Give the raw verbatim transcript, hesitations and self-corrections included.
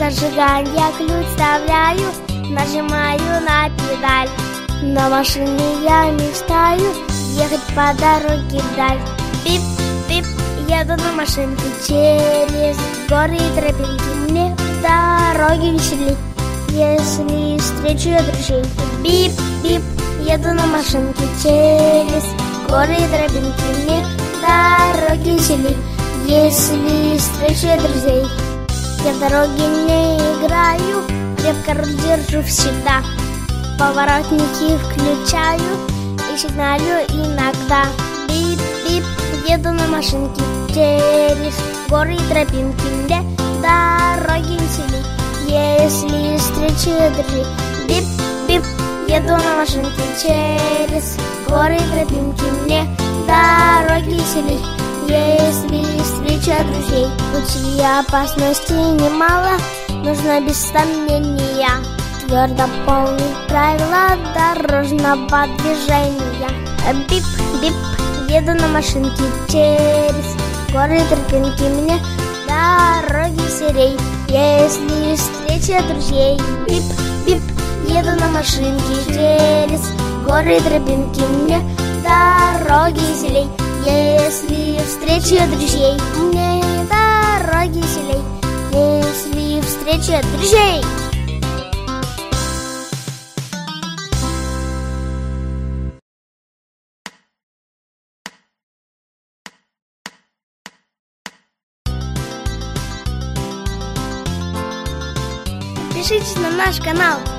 зажигания ключ вставляю, нажимаю на педаль. На машине я мечтаю ехать по дороге вдаль. Бип-бип, еду на машинке через горы и тропинки. Мне в дороге веселей, если встречу друзей. Бип-бип, еду на машинке через горы и тропинки. Мне в дороге веселей, если встречу друзей. Я в дороге не играю, крепко руль держу всегда. Поворотники включаю и сигналю иногда. Бип-бип, еду на машинке через горы и тропинки. Мне дороги веселей, если встречу друзей. Бип-бип, еду на машинке через горы и тропинки. Мне дороги веселей, если встреча друзей. В пути опасностей немало, нужно без сомнения твердо помнить правила дорожного движения. Бип-бип, еду на машинке через горы и тропинки. Мне дороги веселей, если встреча друзей. Бип-бип, еду на машинке через горы и тропинки. Мне дороги веселей, если встреча друзей. Мне дороги веселей, если встреча друзей. Подпишитесь на наш канал.